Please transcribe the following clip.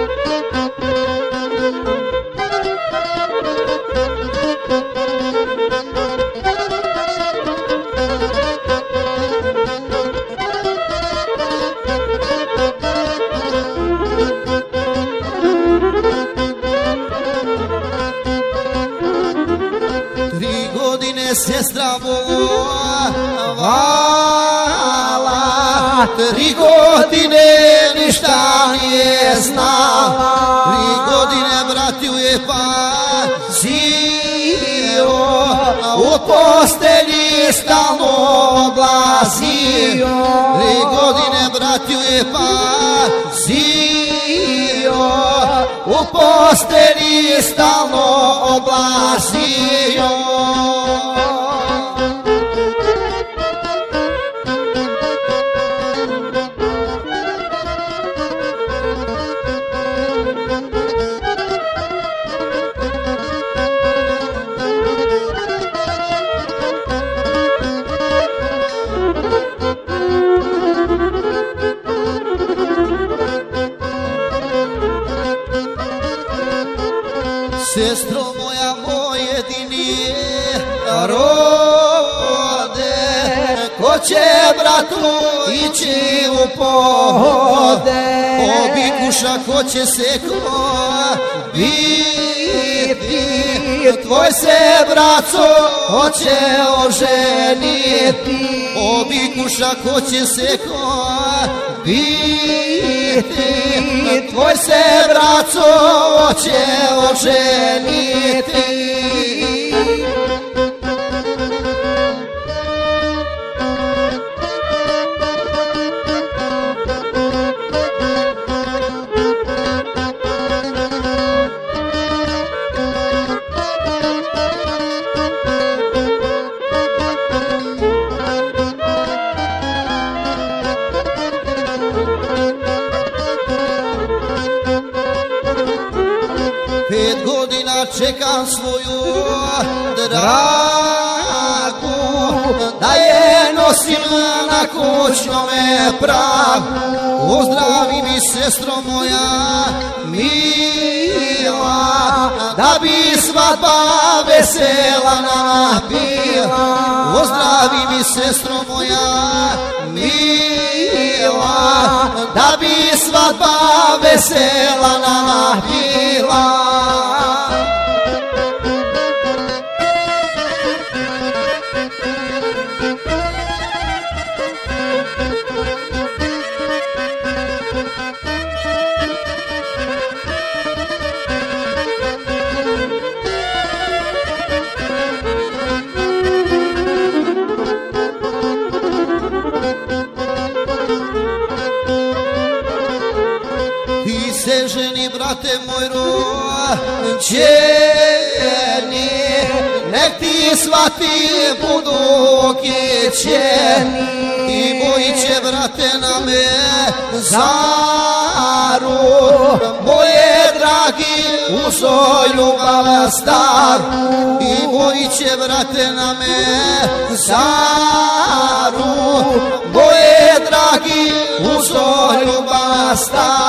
Sestra vovala, 3 godine ništa nije znala, 3 godine bratju je pazio, u postelji stalno oblazio, 3 godine bratju je pazio, u postelji stalno oblazio. Sestro moja, moj jedini rode, ko će bratu ići u pohode, obikuša ko će se biti, tvoj se braco hoće oženiti, obikuša ko će se biti, tvoj se braco hoće oženiti. Čekam svoju dragu, da je nosim na kućnome pragu. Pozdravi mi, sestro moja mila, da bi svadba vesela nama bila. Pozdravi mi, sestro moja mila, da bi svadba vesela nama bila. Ženi, brate moj rođeni, nek ti svati budu kićeni, i moji će, brate, na mezaru moje dragi uzo ljubav staru, i moji će, brate, na mezaru moje dragi uzo ljubav staru.